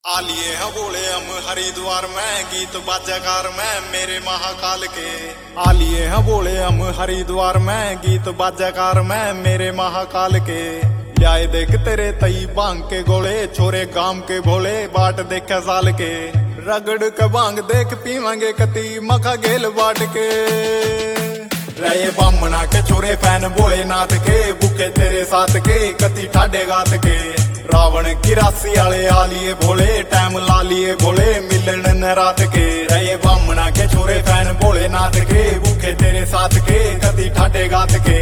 आलिए हैं बोले हम हरिद्वार में गीत बाजाकार में मेरे महाकाल के। आलिए हैं बोले हम हरिद्वार में गीत बाजाकार में मेरे महाकाल के। लाए देख तेरे तई बांग के गोले छोरे गांव के भोले बाट देखे साल के। रगड़ के बांग देख पीवांगे कती मखा गेल बाट के। रहे बामना के छोरे फैन भोलेनाथ के भूखे तेरे साथ के कती ठाडे गात के। रावण की राशि आले आलिए भोले टाइम ला लिए भोले मिलन न रात के। रहे बामना के छोरे फैन भोलेनाथ के भूखे तेरे साथ के कती ठाडे गात के।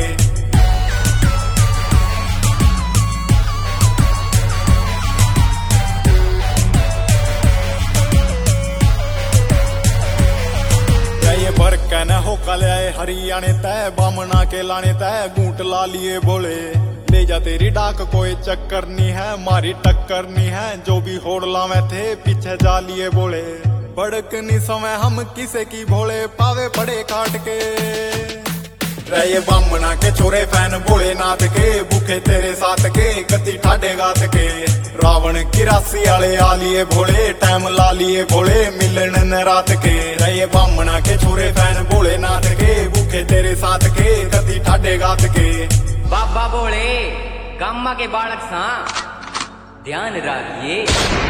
भर कैन हो कल आए हरियाणे तय बामना के लाने तय गूंट ला लिए भोले। ले जा तेरी डाक कोई चक्कर नहीं है मारी टक्कर नहीं है जो भी होड़ लावे थे पीछे जा लिए बोले। भड़क नहीं समय हम किसे की भोले पावे पड़े काट के। रहे बामना के छोरे फैन भोलेनाथ के भूखे तेरे साथ के कति ठाडे गात के। रावण की राशि आले आलिए भोले टाइम ला लिए भोले मिलन न रात के। रहे बामना के छोरे फैन भोलेनाथ के भूखे तेरे साथ के कति ठाडे गात के। बाबा बोले गामा के बालक सा ध्यान रखिए।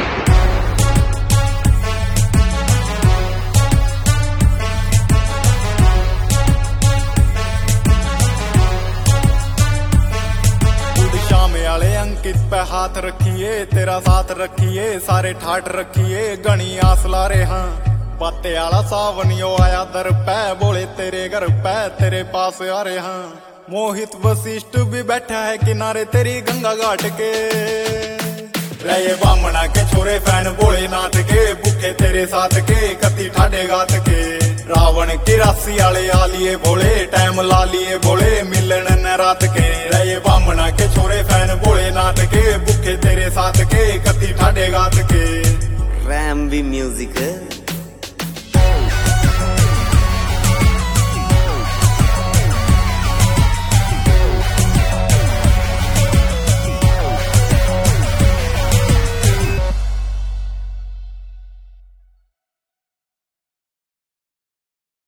आले अंकित पे हाथ रखिए तेरा साथ रखिए सारे ठाट रखिए गणी आस ला रे हाँ। पाते आला सावनियो आया दर पे बोले तेरे घर पे तेरे पास आ रहे हाँ। मोहित वशिष्ठ भी बैठा है किनारे तेरी गंगा घाट के। रहे बामना के छोरे फैन भोलेनाथ के भूखे तेरे साथ के कति ठाडे गात के। रावण की राशि आले आलिए भोले टाइम ला लिए भोले मिलन न रात के। रहे बामना के छोरे फैन भोलेनाथ के भूखे तेरे साथ के कति ठाडे गात के। रैम भी म्यूजिक